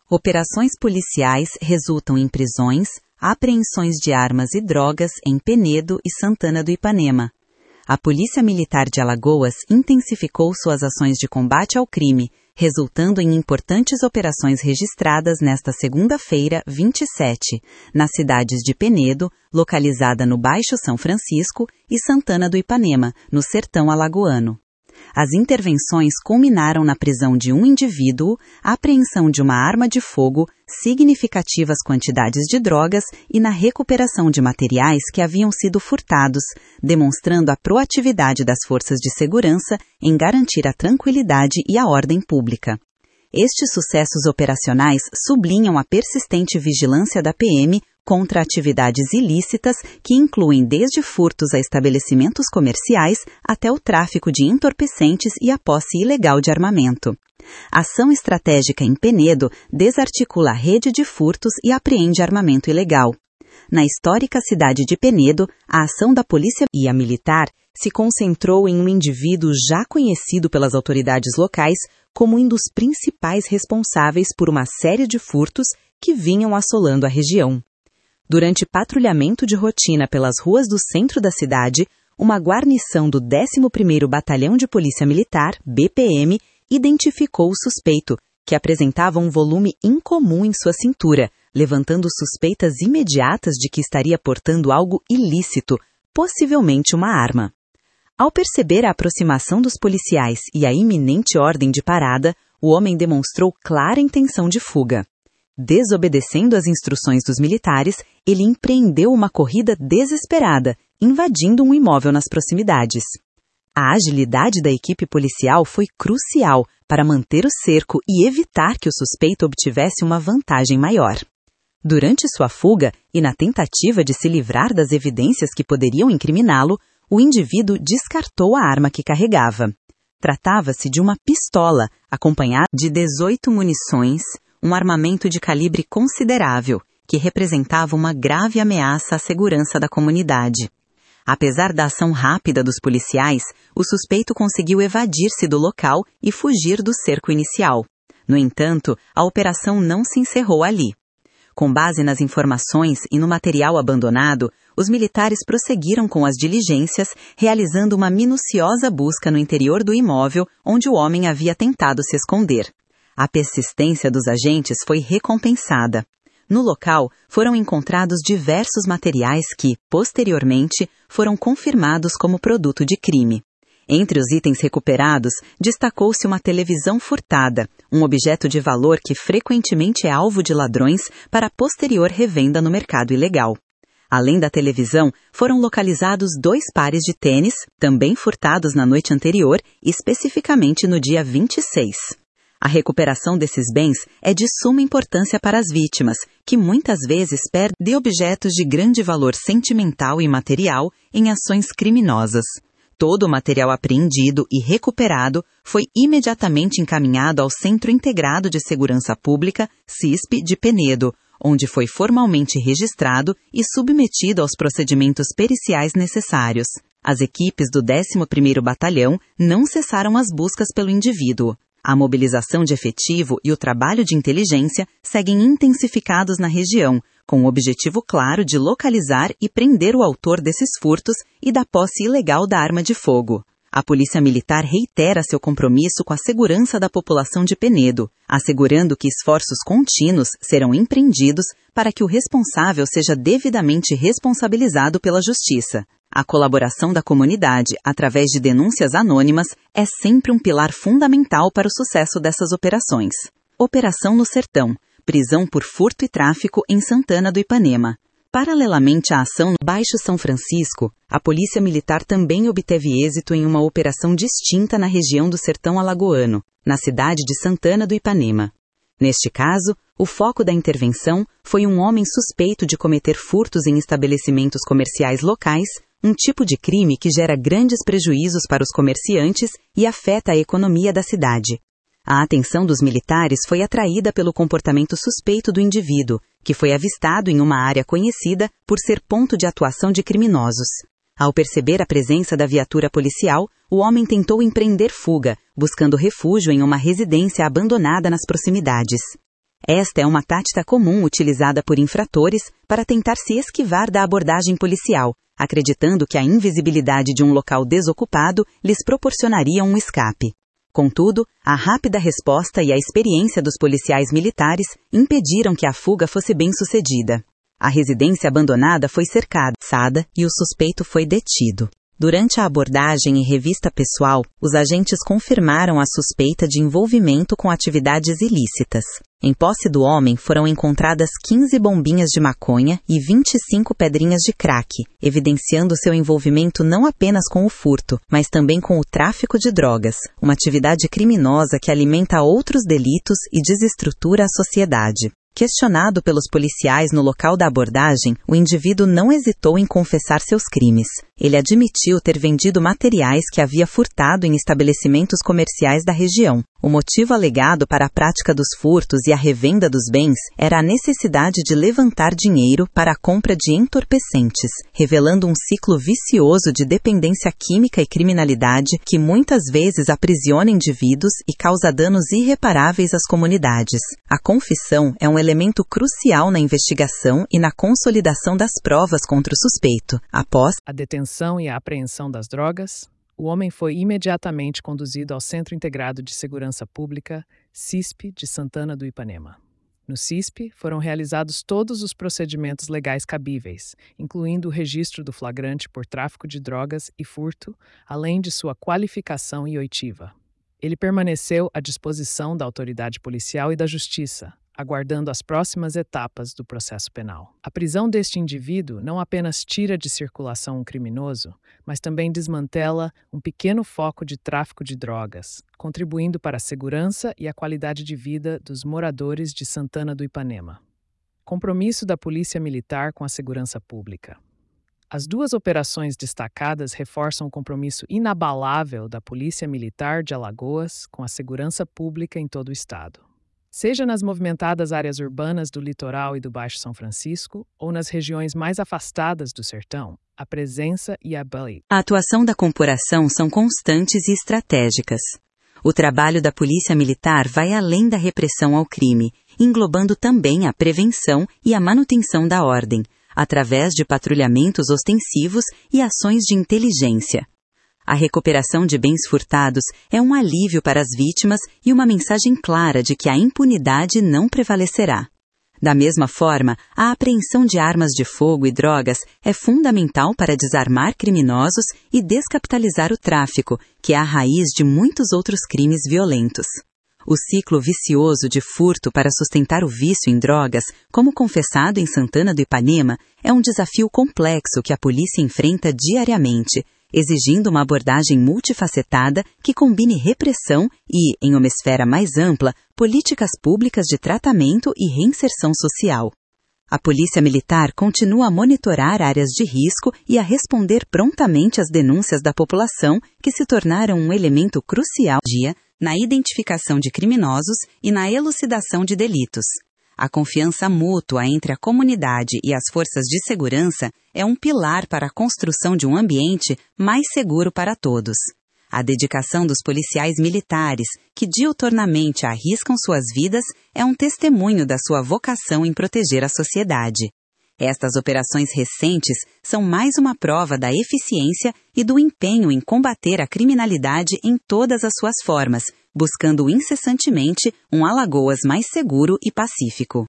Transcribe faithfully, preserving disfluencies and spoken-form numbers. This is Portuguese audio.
Operações policiais resultam em prisões, apreensões de armas e drogas em Penedo e Santana do Ipanema. A Polícia Militar de Alagoas intensificou suas ações de combate ao crime, resultando em importantes operações registradas nesta segunda-feira, vinte e sete, nas cidades de Penedo, localizada no Baixo São Francisco, e Santana do Ipanema, no sertão alagoano. As intervenções culminaram na prisão de um indivíduo, apreensão de uma arma de fogo, significativas quantidades de drogas e na recuperação de materiais que haviam sido furtados, demonstrando a proatividade das forças de segurança em garantir a tranquilidade e a ordem pública. Estes sucessos operacionais sublinham a persistente vigilância da P M contra atividades ilícitas que incluem desde furtos a estabelecimentos comerciais até o tráfico de entorpecentes e a posse ilegal de armamento. A ação estratégica em Penedo desarticula a rede de furtos e apreende armamento ilegal. Na histórica cidade de Penedo, a ação da polícia e a militar se concentrou em um indivíduo já conhecido pelas autoridades locais como um dos principais responsáveis por uma série de furtos que vinham assolando a região. Durante patrulhamento de rotina pelas ruas do centro da cidade, uma guarnição do décimo primeiro Batalhão de Polícia Militar, B P M, identificou o suspeito, que apresentava um volume incomum em sua cintura, levantando suspeitas imediatas de que estaria portando algo ilícito, possivelmente uma arma. Ao perceber a aproximação dos policiais e a iminente ordem de parada, o homem demonstrou clara intenção de fuga. Desobedecendo às instruções dos militares, ele empreendeu uma corrida desesperada, invadindo um imóvel nas proximidades. A agilidade da equipe policial foi crucial para manter o cerco e evitar que o suspeito obtivesse uma vantagem maior. Durante sua fuga e na tentativa de se livrar das evidências que poderiam incriminá-lo, o indivíduo descartou a arma que carregava. Tratava-se de uma pistola, acompanhada de dezoito munições, um armamento de calibre considerável, que representava uma grave ameaça à segurança da comunidade. Apesar da ação rápida dos policiais, o suspeito conseguiu evadir-se do local e fugir do cerco inicial. No entanto, a operação não se encerrou ali. Com base nas informações e no material abandonado, os militares prosseguiram com as diligências, realizando uma minuciosa busca no interior do imóvel onde o homem havia tentado se esconder. A persistência dos agentes foi recompensada. No local, foram encontrados diversos materiais que, posteriormente, foram confirmados como produto de crime. Entre os itens recuperados, destacou-se uma televisão furtada, um objeto de valor que frequentemente é alvo de ladrões para posterior revenda no mercado ilegal. Além da televisão, foram localizados dois pares de tênis, também furtados na noite anterior, especificamente no dia vinte e seis. A recuperação desses bens é de suma importância para as vítimas, que muitas vezes perdem objetos de grande valor sentimental e material em ações criminosas. Todo o material apreendido e recuperado foi imediatamente encaminhado ao Centro Integrado de Segurança Pública, C I S P, de Penedo, onde foi formalmente registrado e submetido aos procedimentos periciais necessários. As equipes do décimo primeiro Batalhão não cessaram as buscas pelo indivíduo. A mobilização de efetivo e o trabalho de inteligência seguem intensificados na região, com o objetivo claro de localizar e prender o autor desses furtos e da posse ilegal da arma de fogo. A Polícia Militar reitera seu compromisso com a segurança da população de Penedo, assegurando que esforços contínuos serão empreendidos para que o responsável seja devidamente responsabilizado pela Justiça. A colaboração da comunidade, através de denúncias anônimas, é sempre um pilar fundamental para o sucesso dessas operações. Operação no Sertão. Prisão por furto e tráfico em Santana do Ipanema. Paralelamente à ação no Baixo São Francisco, a Polícia Militar também obteve êxito em uma operação distinta na região do Sertão Alagoano, na cidade de Santana do Ipanema. Neste caso, o foco da intervenção foi um homem suspeito de cometer furtos em estabelecimentos comerciais locais, um tipo de crime que gera grandes prejuízos para os comerciantes e afeta a economia da cidade. A atenção dos militares foi atraída pelo comportamento suspeito do indivíduo, que foi avistado em uma área conhecida por ser ponto de atuação de criminosos. Ao perceber a presença da viatura policial, o homem tentou empreender fuga, buscando refúgio em uma residência abandonada nas proximidades. Esta é uma tática comum utilizada por infratores para tentar se esquivar da abordagem policial, acreditando que a invisibilidade de um local desocupado lhes proporcionaria um escape. Contudo, a rápida resposta e a experiência dos policiais militares impediram que a fuga fosse bem-sucedida. A residência abandonada foi cercada e o suspeito foi detido. Durante a abordagem e revista pessoal, os agentes confirmaram a suspeita de envolvimento com atividades ilícitas. Em posse do homem foram encontradas quinze bombinhas de maconha e vinte e cinco pedrinhas de crack, evidenciando seu envolvimento não apenas com o furto, mas também com o tráfico de drogas, uma atividade criminosa que alimenta outros delitos e desestrutura a sociedade. Questionado pelos policiais no local da abordagem, o indivíduo não hesitou em confessar seus crimes. Ele admitiu ter vendido materiais que havia furtado em estabelecimentos comerciais da região. O motivo alegado para a prática dos furtos e a revenda dos bens era a necessidade de levantar dinheiro para a compra de entorpecentes, revelando um ciclo vicioso de dependência química e criminalidade que muitas vezes aprisiona indivíduos e causa danos irreparáveis às comunidades. A confissão é um elemento crucial na investigação e na consolidação das provas contra o suspeito. Após a detenção e a apreensão das drogas, o homem foi imediatamente conduzido ao Centro Integrado de Segurança Pública, C I S P, de Santana do Ipanema. No C I S P, foram realizados todos os procedimentos legais cabíveis, incluindo o registro do flagrante por tráfico de drogas e furto, além de sua qualificação e oitiva. Ele permaneceu à disposição da autoridade policial e da justiça, aguardando as próximas etapas do processo penal. A prisão deste indivíduo não apenas tira de circulação um criminoso, mas também desmantela um pequeno foco de tráfico de drogas, contribuindo para a segurança e a qualidade de vida dos moradores de Santana do Ipanema. Compromisso da Polícia Militar com a segurança pública. As duas operações destacadas reforçam o compromisso inabalável da Polícia Militar de Alagoas com a segurança pública em todo o estado. Seja nas movimentadas áreas urbanas do litoral e do Baixo São Francisco, ou nas regiões mais afastadas do sertão, a presença e a A atuação da corporação são constantes e estratégicas. O trabalho da Polícia Militar vai além da repressão ao crime, englobando também a prevenção e a manutenção da ordem, através de patrulhamentos ostensivos e ações de inteligência. A recuperação de bens furtados é um alívio para as vítimas e uma mensagem clara de que a impunidade não prevalecerá. Da mesma forma, a apreensão de armas de fogo e drogas é fundamental para desarmar criminosos e descapitalizar o tráfico, que é a raiz de muitos outros crimes violentos. O ciclo vicioso de furto para sustentar o vício em drogas, como confessado em Santana do Ipanema, é um desafio complexo que a polícia enfrenta diariamente, exigindo uma abordagem multifacetada que combine repressão e, em uma esfera mais ampla, políticas públicas de tratamento e reinserção social. A Polícia Militar continua a monitorar áreas de risco e a responder prontamente às denúncias da população que se tornaram um elemento crucial na identificação de criminosos e na elucidação de delitos. A confiança mútua entre a comunidade e as forças de segurança é um pilar para a construção de um ambiente mais seguro para todos. A dedicação dos policiais militares, que diuturnamente arriscam suas vidas, é um testemunho da sua vocação em proteger a sociedade. Estas operações recentes são mais uma prova da eficiência e do empenho em combater a criminalidade em todas as suas formas, buscando incessantemente um Alagoas mais seguro e pacífico.